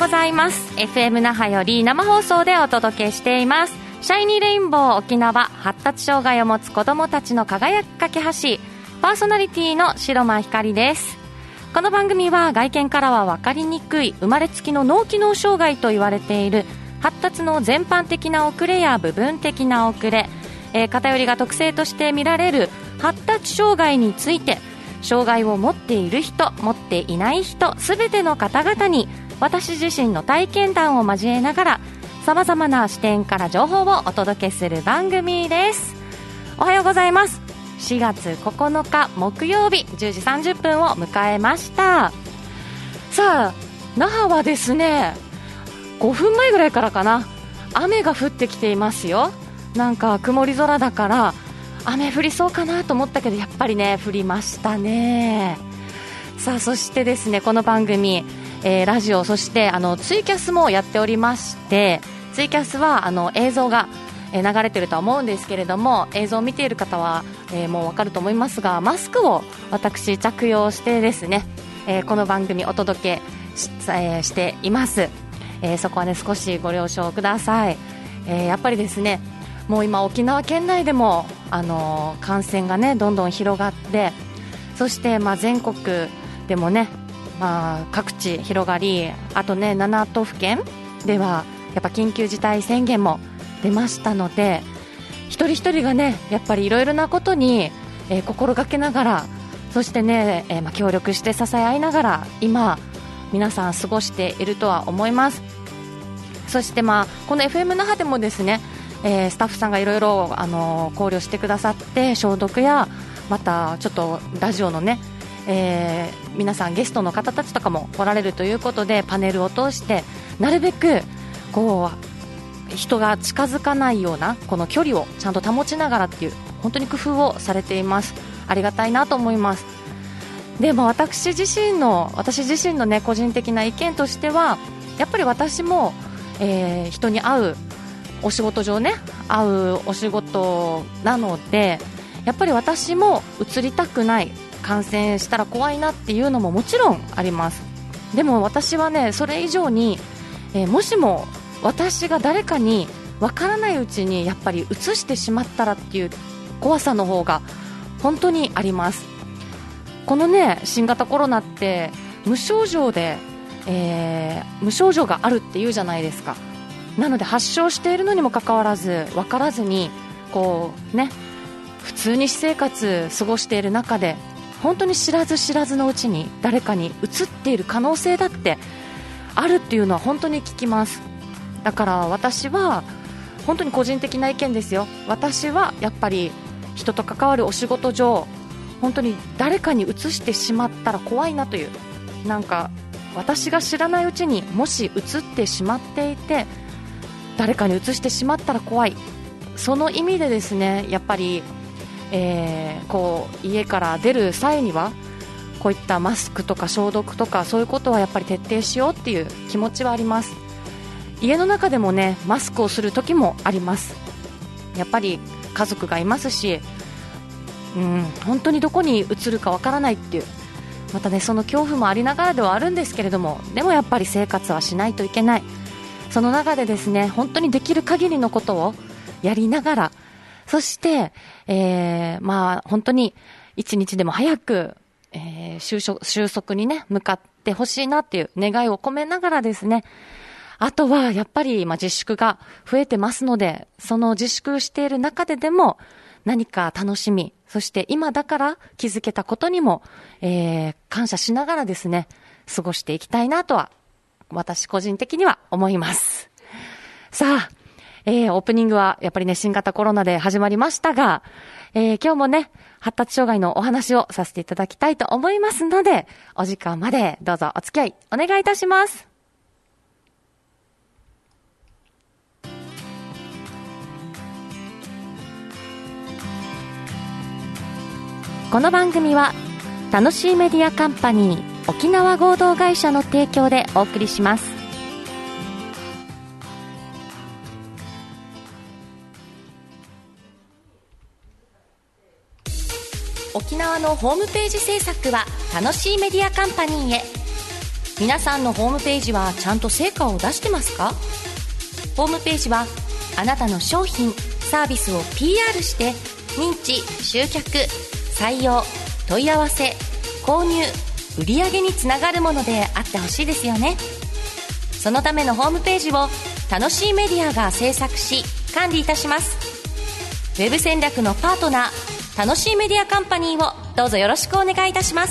ございます。 FM 那覇より生放送でお届けしていますシャイニーレインボー沖縄、発達障害を持つ子どもたちの輝く架け橋、パーソナリティの白間ひかりです。この番組は外見からは分かりにくい生まれつきの脳機能障害と言われている発達の全般的な遅れや部分的な遅れ、偏りが特性として見られる発達障害について、障害を持っている人、持っていない人、すべての方々に私自身の体験談を交えながらさまざまな視点から情報をお届けする番組です。おはようございます。4月9日木曜日10時30分を迎えました。さあ、那覇はですね、5分前ぐらいからかな、雨が降ってきていますよ。なんか曇り空だから雨降りそうかなと思ったけど、やっぱりね降りましたね。さあ、そしてですね、この番組、ラジオ、そしてツイキャスもやっておりまして、ツイキャスは映像が流れているとは思うんですけれども、映像を見ている方は、もう分かると思いますが、マスクを私着用してですね、この番組お届け しています。そこはね少しご了承ください。やっぱりですね、もう今沖縄県内でも感染がねどんどん広がって、そして全国でもね、各地広がり、あとね7都府県ではやっぱ緊急事態宣言も出ましたので、一人一人がねやっぱりいろいろなことに、心がけながら、そしてね、協力して支え合いながら今皆さん過ごしているとは思います。そしてこの FM 那覇でもですね、スタッフさんがいろいろ考慮してくださって、消毒やまたちょっとラジオのね、皆さんゲストの方たちとかも来られるということで、パネルを通してなるべくこう人が近づかないようなこの距離をちゃんと保ちながらっていう、本当に工夫をされています。ありがたいなと思います。でも私自身のね個人的な意見としては、やっぱり私も、人に会うお仕事上ね、会うお仕事なので、やっぱり私も移りたくない、感染したら怖いなっていうのももちろんあります。でも私はねそれ以上に、もしも私が誰かに分からないうちにやっぱり移してしまったらっていう怖さの方が本当にあります。このね新型コロナって無症状で、無症状があるっていうじゃないですか。なので発症しているのにもかかわらず分からずにこうね普通に私生活過ごしている中で、本当に知らず知らずのうちに誰かに移っている可能性だってあるっていうのは本当に聞きます。だから私は本当に個人的な意見ですよ。私はやっぱり人と関わるお仕事上、本当に誰かに移してしまったら怖いなという、なんか私が知らないうちにもし移ってしまっていて誰かに移してしまったら怖い、その意味でですね、やっぱり、こう家から出る際にはこういったマスクとか消毒とかそういうことはやっぱり徹底しようっていう気持ちはあります。家の中でもねマスクをする時もあります。やっぱり家族がいますし、本当にどこに移るかわからないっていう、またねその恐怖もありながらではあるんですけれども、でもやっぱり生活はしないといけない。その中でですね、本当にできる限りのことをやりながら、そして、本当に一日でも早く、収束にね向かってほしいなっていう願いを込めながらですね、あとはやっぱり自粛が増えてますので、その自粛している中でも何か楽しみ、そして今だから気づけたことにも、感謝しながらですね過ごしていきたいなとは私個人的には思います。さあ、オープニングはやっぱりね新型コロナで始まりましたが、今日もね発達障害のお話をさせていただきたいと思いますので、お時間までどうぞお付き合いお願いいたします。この番組は楽しいメディアカンパニー沖縄合同会社の提供でお送りします。沖縄のホームページ制作は楽しいメディアカンパニーへ。 皆さんのホームページはちゃんと成果を出してますか？ホームページはあなたの商品サービスを PR して認知、集客、採用、問い合わせ、購入、売上につながるものであってほしいですよね。そのためのホームページを楽しいメディアが制作し管理いたします。ウェブ戦略のパートナー、楽しいメディアカンパニーをどうぞよろしくお願いいたします。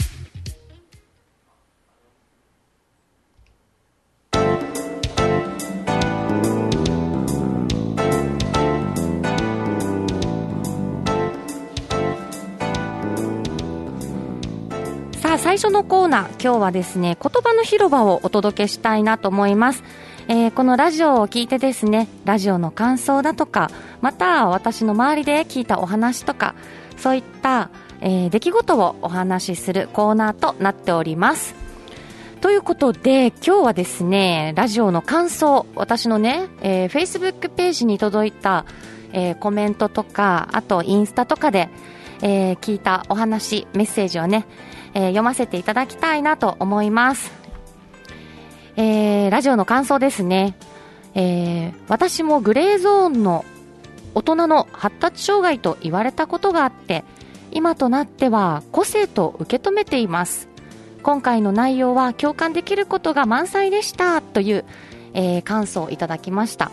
最初のコーナー、今日はですね、言葉の広場をお届けしたいなと思います。このラジオを聞いてですね、ラジオの感想だとか、また私の周りで聞いたお話とか、そういった、出来事をお話しするコーナーとなっております。ということで、今日はですね、ラジオの感想、私のね、Facebook ページに届いた、コメントとか、あとインスタとかで、聞いたお話、メッセージをね、読ませていただきたいなと思います。ラジオの感想ですね。私もグレーゾーンの大人の発達障害と言われたことがあって、今となっては個性と受け止めています。今回の内容は共感できることが満載でしたという、感想をいただきました。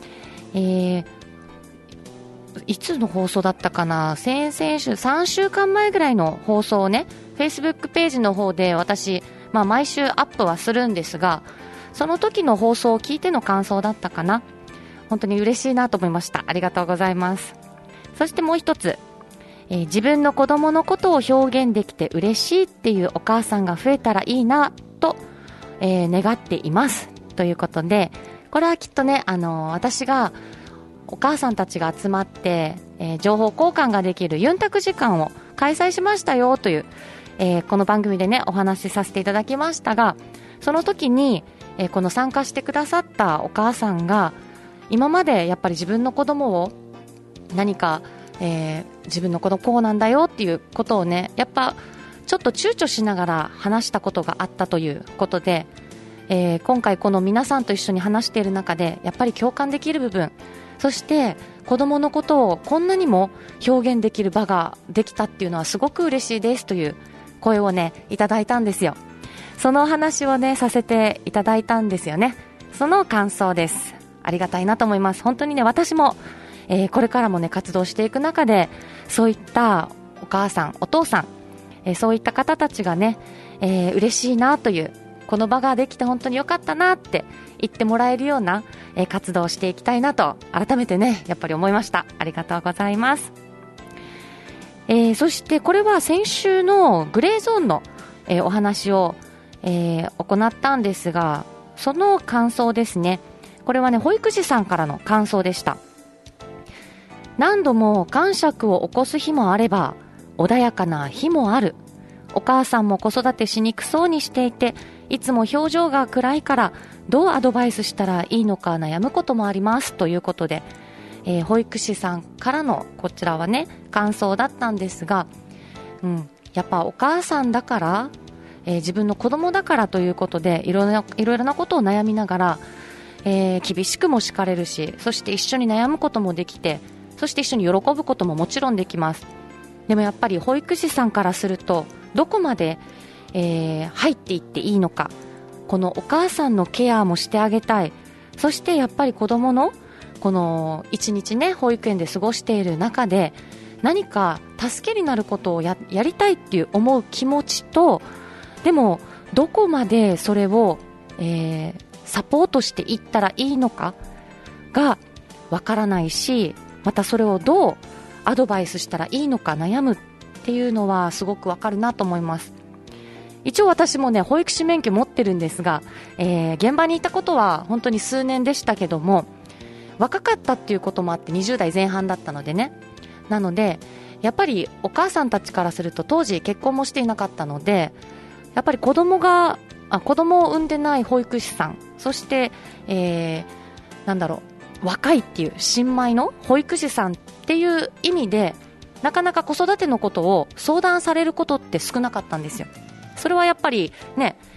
いつの放送だったかな、先々週3週間前ぐらいの放送をね、Facebook ページの方で私、毎週アップはするんですが、その時の放送を聞いての感想だったかな。本当に嬉しいなと思いました。ありがとうございます。そしてもう一つ、自分の子供のことを表現できて嬉しいっていうお母さんが増えたらいいなと、願っていますということで、これはきっとね、私がお母さんたちが集まって、情報交換ができるユンタク時間を開催しましたよという、この番組でねお話しさせていただきましたが、その時に、この参加してくださったお母さんが今までやっぱり自分の子供を何か、自分の子供こうなんだよっていうことをね、やっぱちょっと躊躇しながら話したことがあったということで、今回この皆さんと一緒に話している中でやっぱり共感できる部分、そして子供のことをこんなにも表現できる場ができたっていうのはすごく嬉しいですという声をねいただいたんですよ。その話をねさせていただいたんですよね。その感想です。ありがたいなと思います。本当にね、私も、これからもね活動していく中で、そういったお母さんお父さん、そういった方たちがね、嬉しいなという、この場ができて本当に良かったなって言ってもらえるような、活動をしていきたいなと改めてねやっぱり思いました。ありがとうございます。そしてこれは先週のグレーゾーンの、お話を、行ったんですが、その感想ですね。これはね保育士さんからの感想でした。何度も癇癪を起こす日もあれば穏やかな日もある。お母さんも子育てしにくそうにしていて、いつも表情が暗いからどうアドバイスしたらいいのか悩むこともありますということで、保育士さんからのこちらはね感想だったんですが、やっぱお母さんだから、自分の子供だからということでいろいろなことを悩みながら、厳しくも叱れるし、そして一緒に悩むこともできて、そして一緒に喜ぶことももちろんできます。でもやっぱり保育士さんからするとどこまで、入っていっていいのか、このお母さんのケアもしてあげたい。そしてやっぱり子供のこの一日ね保育園で過ごしている中で何か助けになることを やりたいっていう思う気持ちと、でもどこまでそれを、サポートしていったらいいのかがわからないし、またそれをどうアドバイスしたらいいのか悩むっていうのはすごくわかるなと思います。一応私もね保育士免許持ってるんですが、現場にいたことは本当に数年でしたけども、若かったっていうこともあって20代前半だったのでね、なのでやっぱりお母さんたちからすると当時結婚もしていなかったので、やっぱり子供を産んでない保育士さん、そして、若いっていう新米の保育士さんっていう意味でなかなか子育てのことを相談されることって少なかったんですよ。それはやっぱりね、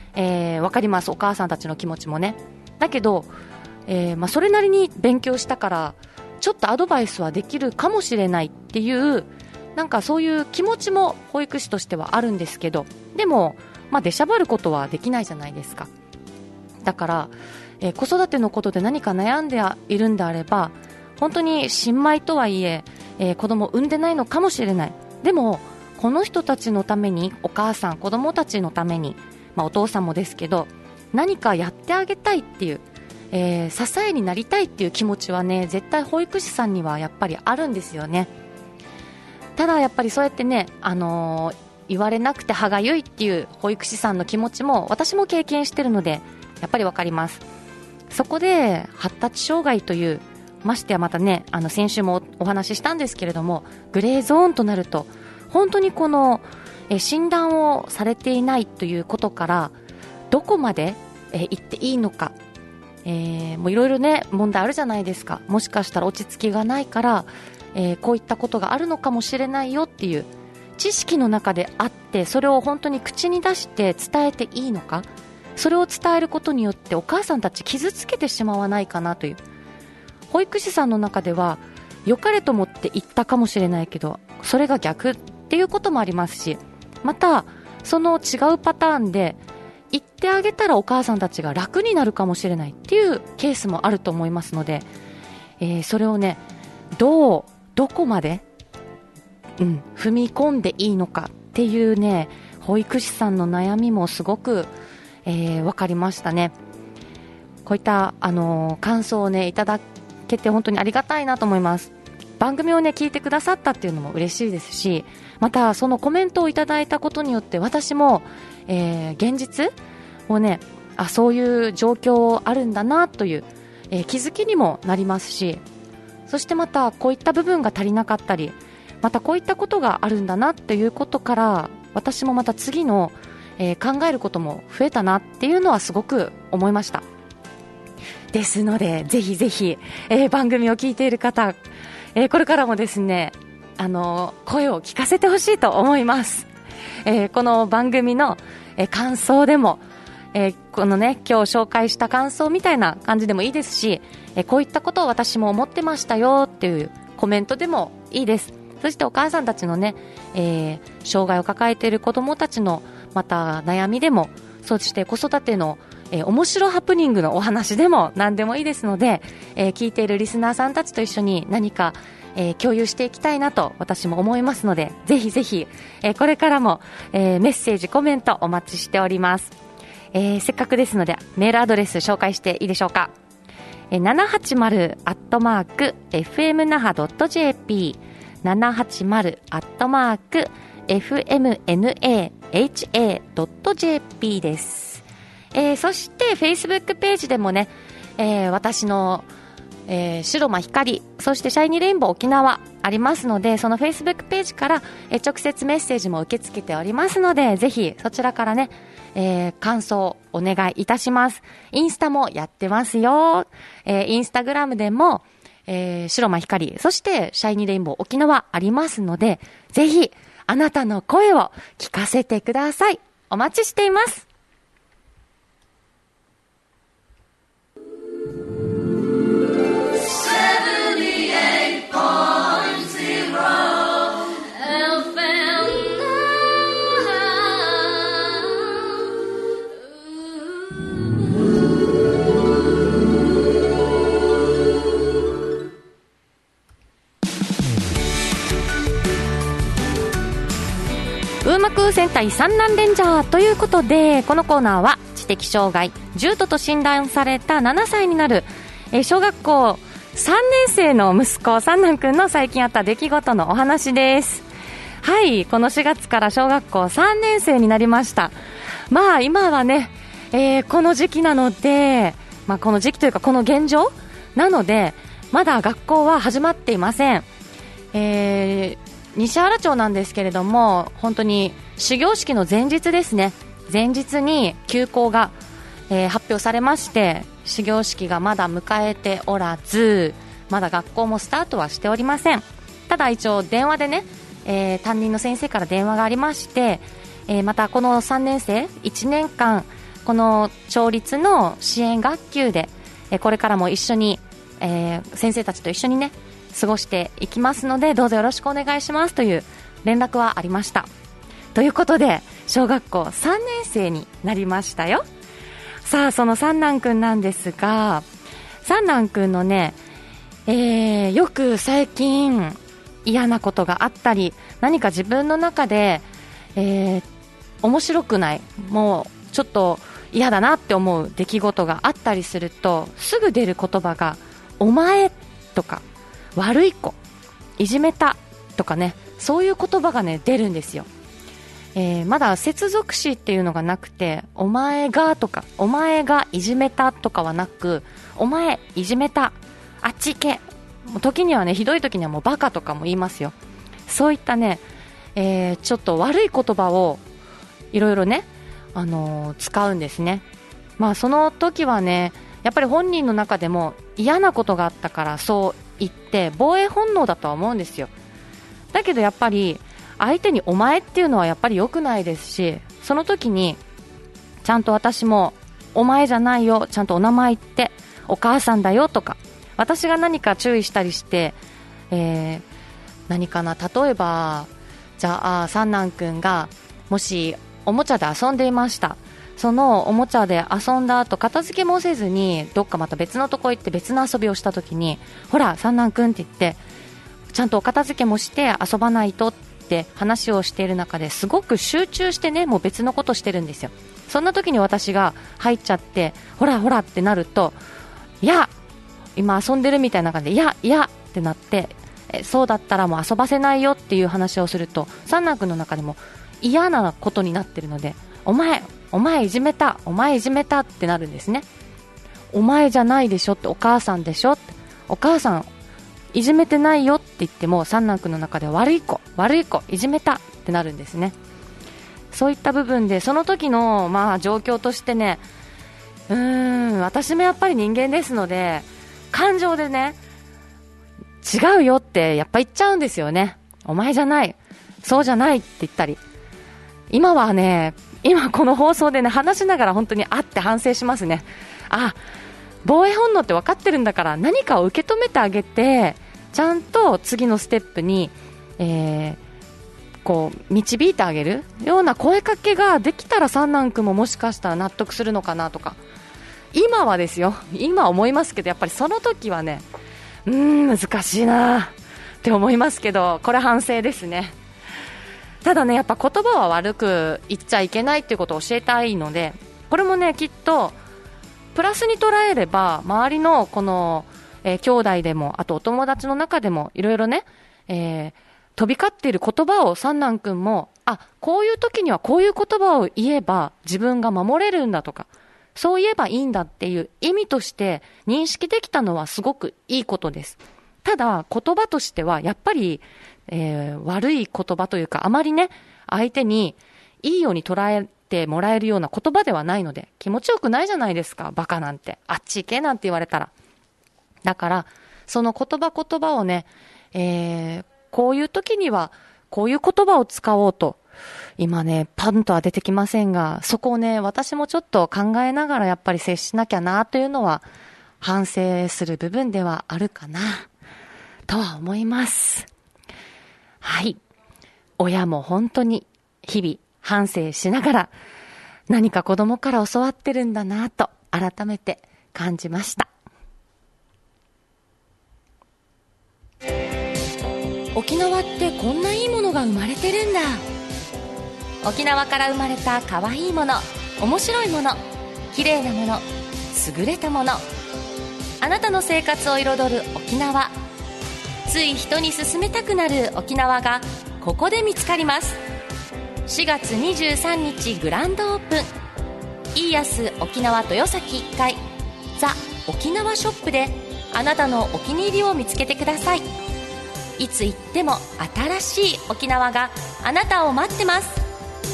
わかります、お母さんたちの気持ちもね。だけど、それなりに勉強したからちょっとアドバイスはできるかもしれないっていう、なんかそういう気持ちも保育士としてはあるんですけど、でも、出しゃばることはできないじゃないですか。だから、子育てのことで何か悩んでいるんであれば、本当に新米とはいえ子供を産んでないのかもしれない。でもこの人たちのために、お母さん、子供たちのために、お父さんもですけど、何かやってあげたいっていう、支えになりたいっていう気持ちはね、絶対保育士さんにはやっぱりあるんですよね。ただやっぱりそうやってね、言われなくて歯がゆいっていう保育士さんの気持ちも私も経験してるので、やっぱりわかります。そこで発達障害という、ましてやまたね、先週もお話ししたんですけれども、グレーゾーンとなると本当にこの診断をされていないということから、どこまで行っていいのか、もういろいろね、問題あるじゃないですか。もしかしたら落ち着きがないから、こういったことがあるのかもしれないよっていう知識の中であって、それを本当に口に出して伝えていいのか、それを伝えることによってお母さんたち傷つけてしまわないかなという、保育士さんの中では良かれと思って言ったかもしれないけど、それが逆っていうこともありますし、またその違うパターンで言ってあげたらお母さんたちが楽になるかもしれないっていうケースもあると思いますので、それをね、どこまで、踏み込んでいいのかっていうね、保育士さんの悩みもすごく分かりましたね。こういった感想をね、いただけて本当にありがたいなと思います。番組をね、聞いてくださったっていうのも嬉しいですし、またそのコメントをいただいたことによって私も、現実をね、そういう状況あるんだなという、気づきにもなりますし、そしてまたこういった部分が足りなかったり、またこういったことがあるんだなっていうことから、私もまた次の、考えることも増えたなっていうのはすごく思いました。ですのでぜひぜひ、番組を聞いている方、これからもですね、声を聞かせてほしいと思います。この番組の、感想でも、このね、今日紹介した感想みたいな感じでもいいですし、こういったことを私も思ってましたよっていうコメントでもいいです。そしてお母さんたちのね、障害を抱えている子どもたちのまた悩みでも、そして子育ての面白ハプニングのお話でも何でもいいですので、聞いているリスナーさんたちと一緒に何か、共有していきたいなと私も思いますので、ぜひぜひ、これからも、メッセージコメントお待ちしております。せっかくですのでメールアドレス紹介していいでしょうか。780@fmnaha.jp 780@fmnaha.jp です。そしてフェイスブックページでもね、私の、白間光、そしてシャイニーレインボー沖縄ありますので、そのフェイスブックページから、直接メッセージも受け付けておりますので、ぜひそちらからね、感想お願いいたします。インスタもやってますよ。インスタグラムでも、白間光、そしてシャイニーレインボー沖縄ありますので、ぜひあなたの声を聞かせてください。お待ちしています。ウーマク戦隊三男レンジャーということで、このコーナーは知的障害重度と診断された7歳になる、小学校3年生の息子三男くんの最近あった出来事のお話です。はい、この4月から小学校3年生になりました。今はね、この時期なので、この時期というかこの現状なので、まだ学校は始まっていません。西原町なんですけれども、本当に始業式の前日ですね、前日に休校が、発表されまして、始業式がまだ迎えておらず、まだ学校もスタートはしておりません。ただ一応電話でね、担任の先生から電話がありまして、またこの3年生1年間この町立の支援学級でこれからも一緒に、先生たちと一緒にね過ごしていきますので、どうぞよろしくお願いしますという連絡はありました。ということで小学校3年生になりましたよ。さあ、その三男くんなんですが、三男くんのね、よく最近嫌なことがあったり、何か自分の中で、面白くない、もうちょっと嫌だなって思う出来事があったりすると、すぐ出る言葉がお前とか悪い子、いじめたとかね、そういう言葉がね出るんですよ。まだ接続詞っていうのがなくて、お前がとかお前がいじめたとかはなく、お前いじめた、あっち行け、時にはね、ひどい時にはもうバカとかも言いますよ。そういったね、ちょっと悪い言葉をいろいろね、使うんですね。まあその時はね、やっぱり本人の中でも嫌なことがあったからそう言って防衛本能だとは思うんですよ。だけどやっぱり相手にお前っていうのはやっぱり良くないですし、その時にちゃんと私もお前じゃないよ、ちゃんとお名前言ってお母さんだよとか、私が何か注意したりして、何かな、例えばじゃあ三男くんがもしおもちゃで遊んでいました。そのおもちゃで遊んだ後片付けもせずにどっかまた別のとこ行って別の遊びをした時に、ほら三男くんって言ってちゃんとお片付けもして遊ばないとって話をしている中ですごく集中してね、もう別のことしてるんですよ。そんな時に私が入っちゃってほらほらってなると、いや今遊んでるみたいな感じで、いやいやってなって、そうだったらもう遊ばせないよっていう話をすると、三男くんの中でも嫌なことになってるので、お前いじめた、お前いじめたってなるんですね。お前じゃないでしょって、お母さんでしょって、お母さんいじめてないよって言っても三男くんの中では悪い子いじめたってなるんですね。そういった部分でその時の状況としてね、私もやっぱり人間ですので感情でね、違うよってやっぱ言っちゃうんですよね。お前じゃない、そうじゃないって言ったり、今この放送でね話しながら本当にあって反省しますね。防衛本能って分かってるんだから、何かを受け止めてあげてちゃんと次のステップに、こう導いてあげるような声かけができたら三男くんももしかしたら納得するのかなとか、今はですよ、今思いますけど、やっぱりその時はね、難しいなって思いますけど、これ反省ですね。ただね、やっぱ言葉は悪く言っちゃいけないっていうことを教えたいので、これもねきっとプラスに捉えれば、周りのこの、兄弟でもあとお友達の中でもいろいろね、飛び交っている言葉を三男くんも、こういう時にはこういう言葉を言えば自分が守れるんだとか、そう言えばいいんだっていう意味として認識できたのはすごくいいことです。ただ言葉としてはやっぱり、悪い言葉というか、あまりね相手にいいように捉えてもらえるような言葉ではないので、気持ちよくないじゃないですか。バカなんて、あっち行けなんて言われたら。だからその言葉をね、こういう時にはこういう言葉を使おうと、今ねパンとは出てきませんが、そこをね私もちょっと考えながらやっぱり接しなきゃなというのは反省する部分ではあるかなとは思います。はい、親も本当に日々反省しながら何か子供から教わってるんだなと改めて感じました。沖縄ってこんないいものが生まれてるんだ。沖縄から生まれた可愛いもの、面白いもの、綺麗なもの、優れたもの、あなたの生活を彩る沖縄。つい人に勧めたくなる沖縄がここで見つかります。4月23日グランドオープン、イーヤス沖縄豊崎1階ザ・沖縄ショップであなたのお気に入りを見つけてください。いつ行っても新しい沖縄があなたを待ってます。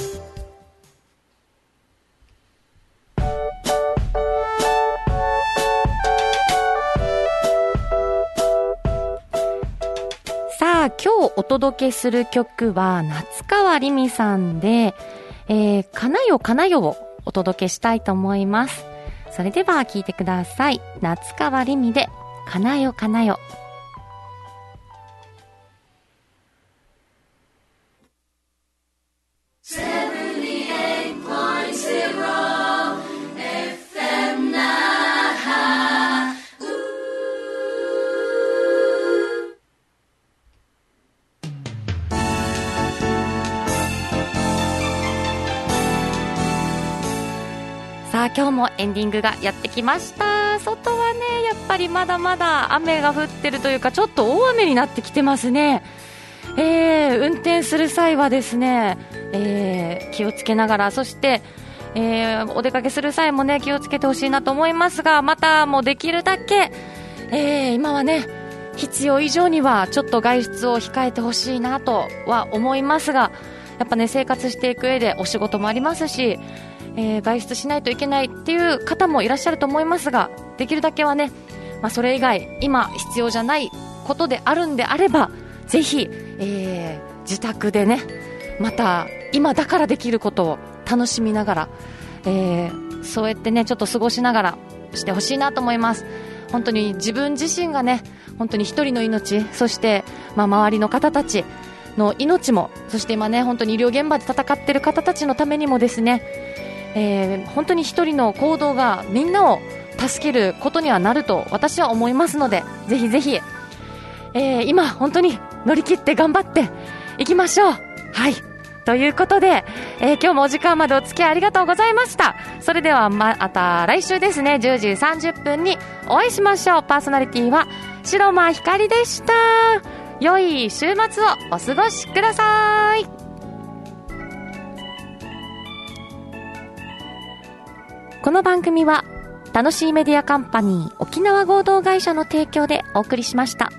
さあ、今日お届けする曲は夏川りみさんで、かなよかなよをお届けしたいと思います。それでは聞いてください。夏川りみでかなよかなよ。さあ今日もエンディングがやってきました。外はねやっぱりまだまだ雨が降ってるというかちょっと大雨になってきてますね。運転する際はですね、気をつけながら、そして、お出かけする際もね気をつけてほしいなと思いますが、またもうできるだけ、今はね必要以上にはちょっと外出を控えてほしいなとは思いますが、やっぱね生活していく上でお仕事もありますし、外出しないといけないっていう方もいらっしゃると思いますが、できるだけはね、それ以外今必要じゃないことであるんであればぜひ、自宅でねまた今だからできることを楽しみながら、そうやってねちょっと過ごしながらしてほしいなと思います。本当に自分自身がね本当に一人の命、そして、周りの方たちの命も、そして今ね本当に医療現場で戦っている方たちのためにもですね、本当に一人の行動がみんなを助けることにはなると私は思いますので、ぜひぜひ、今本当に乗り切って頑張っていきましょう。はい、ということで、今日もお時間までお付き合いありがとうございました。それではまた来週ですね10時30分にお会いしましょう。パーソナリティは白間ひかりでした。良い週末をお過ごしください。この番組は楽しいメディアカンパニー沖縄合同会社の提供でお送りしました。